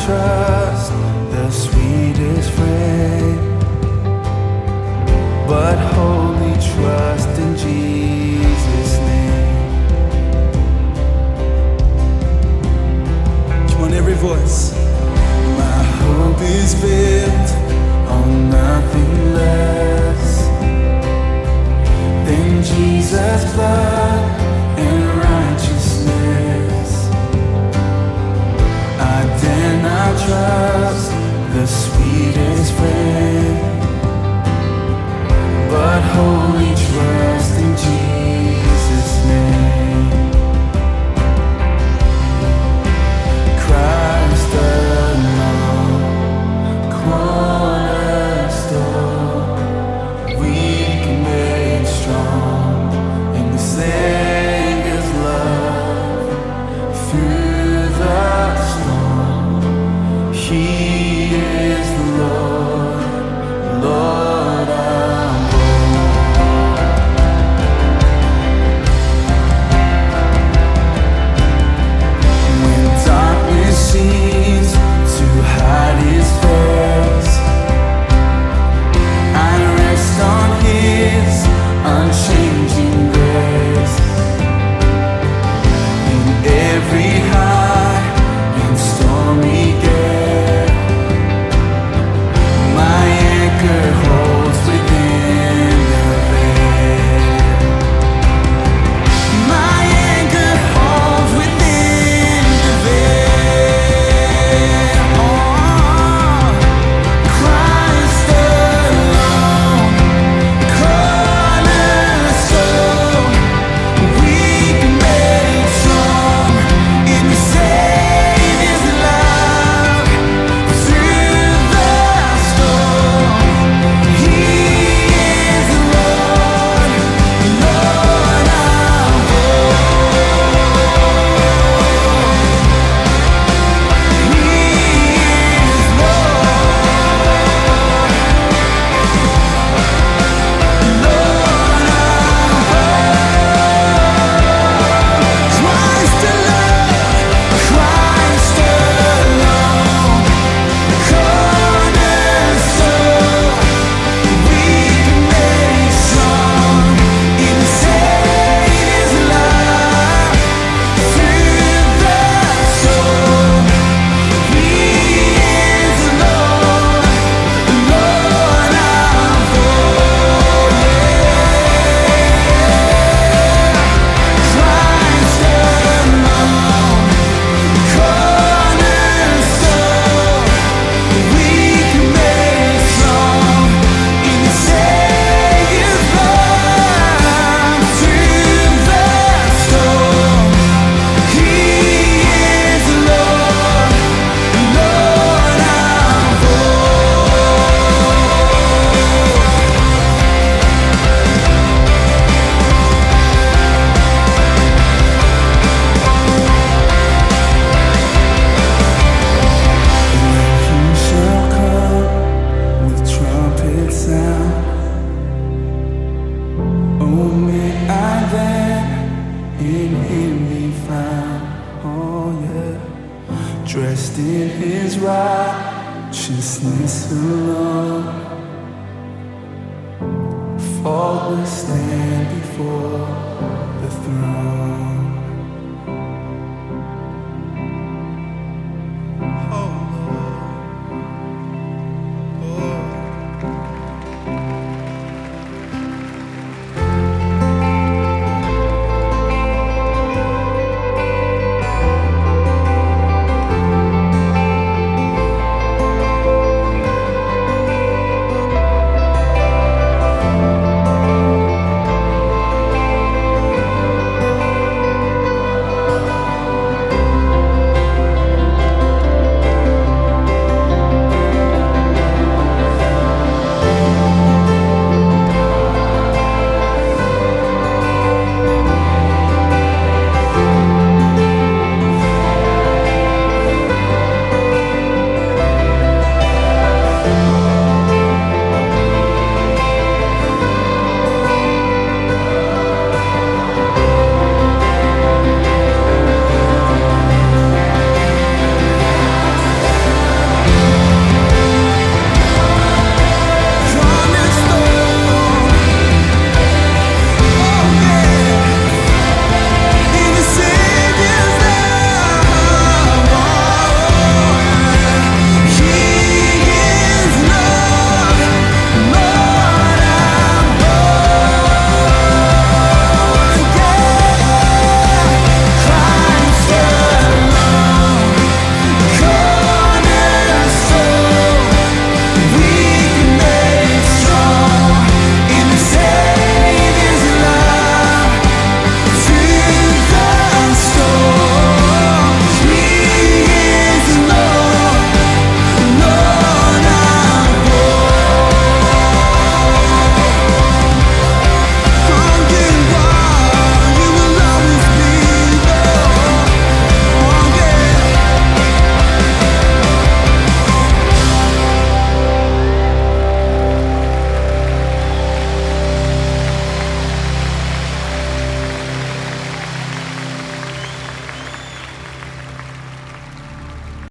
trust the sweetest friend, but wholly trust in Jesus' name. Come on, every voice. My hope is built on nothing less than Jesus' blood and righteousness. I dare not trust the sweetest friend, but wholly trust in Jesus' name. Christ alone, cornerstone, weak made strong in the Savior's love. Through the storm, He is the Lord, Lord our when darkness seems to hide His face, I rest on His unchanging grace. In every high and stormy gale, my anchor holds within the veil. My anchor holds within the veil. Oh, Christ alone, cornerstone, weak made strong in the Savior's love. Through the storm, He is the Lord, Lord our He is Christ alone, cornerstone, weak made strong in the Savior's love. Through the storm, He is the Lord, Lord our Christ alone, cornerstone, weak made strong in the Savior's love. Through the storm, He is the Lord, Lord our He shall come with trumpet sound. Oh, may I then in Him be found. Oh, yeah. Dressed in His righteousness alone, faultless stand before the throne.